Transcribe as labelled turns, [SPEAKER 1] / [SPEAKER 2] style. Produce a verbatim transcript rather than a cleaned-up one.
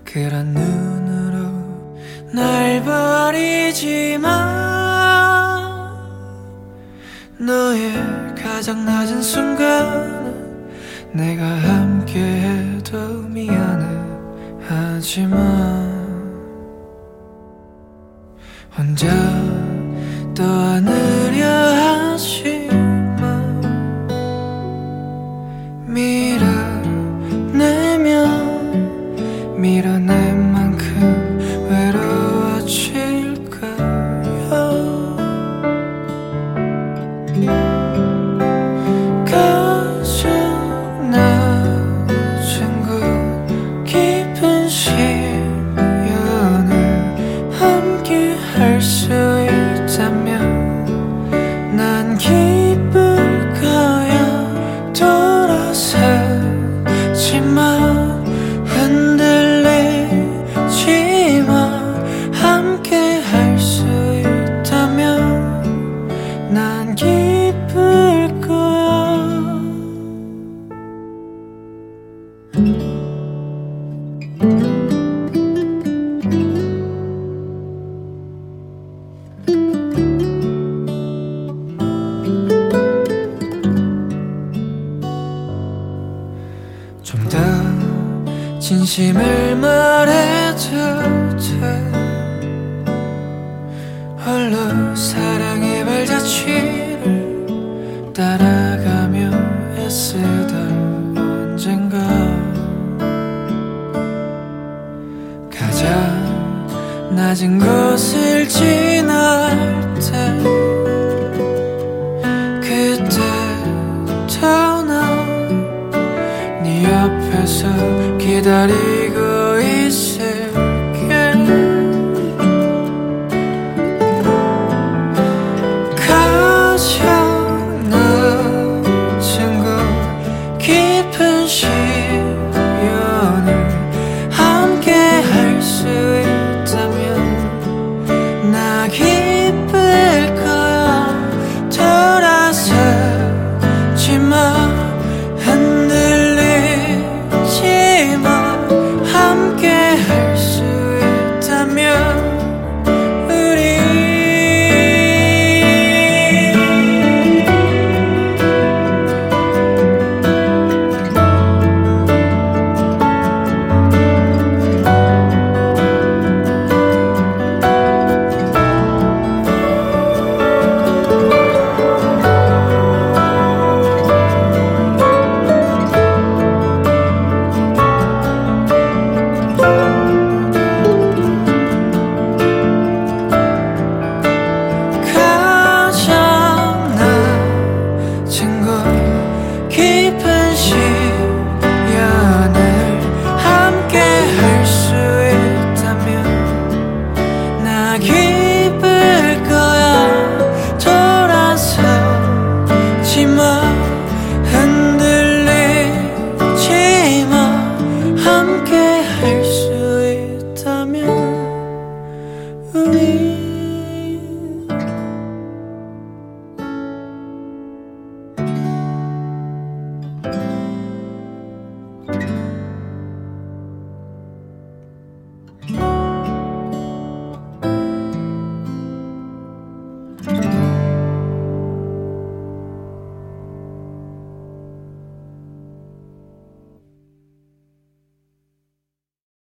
[SPEAKER 1] 그런 눈으로 날 버리지 마. 너의 가장 낮은 순간은 내가 함께해도 미안해 하지마. 혼자 떠안으려 하지마. 밀어내면 밀어낸 만큼 외로워질 거야. 가장 낮은 곳 깊은 심연을 함께 할 수 있다면 난 기쁠 거야. 돌아서지 마. 흔들리지 마. 함께 할 수 있다면 난 기쁠 거야. 좀 더 진심을 말해도 돼. 홀로 사랑의 발자취를 따라가며 애쓰던 언젠가 가장 낮은 곳을 지날 때 그때부터 난 네 옆에서 기다리고